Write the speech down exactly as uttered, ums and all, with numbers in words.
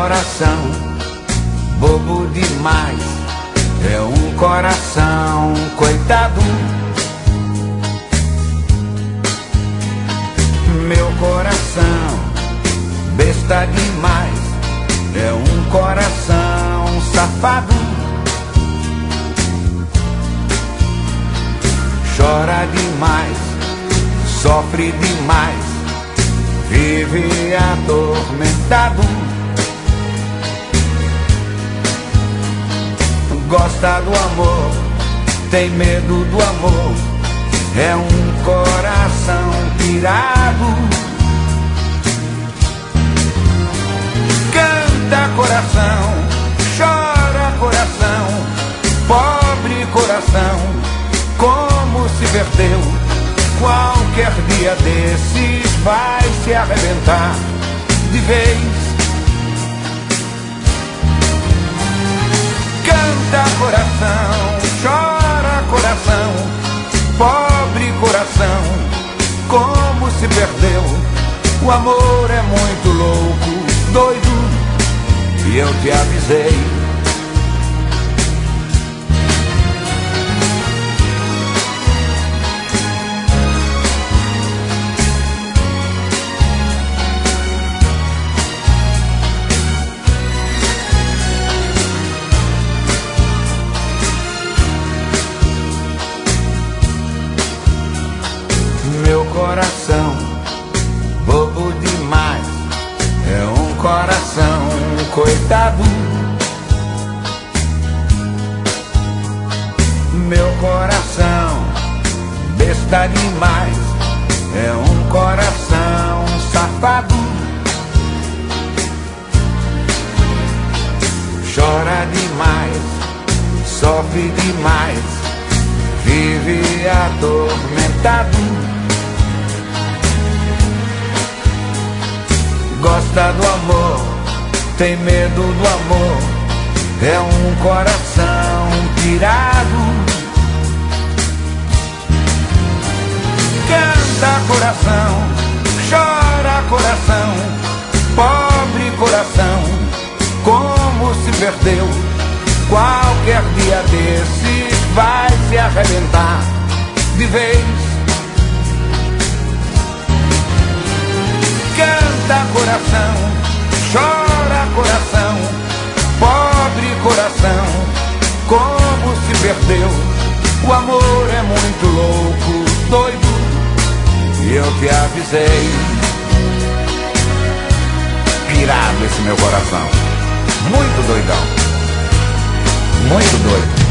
coração, bobo demais, é um coração coitado. Meu coração, besta demais, é um coração safado. Chora demais, sofre demais, vive atormentado. Gosta do amor, tem medo do amor, é um coração pirado. Canta coração, chora coração, pobre coração, como se perdeu. Qualquer dia desses vai se arrebentar de vez. Canta coração, chora coração, pobre coração, como se perdeu. O amor é muito louco, doido, e eu te avisei. Meu coração, bobo demais, é um coração coitado. Meu coração, besta demais, é um coração safado. Chora demais, sofre demais, vive atormentado. Gosta do amor, tem medo do amor, é um coração pirado. Canta coração, chora coração, pobre coração, como se perdeu. Qualquer dia desses vai se arrebentar de vez. Canta coração, chora coração, pobre coração, como se perdeu. O amor é muito louco, doido, e eu te avisei. Pirado esse meu coração, muito doidão, muito doido.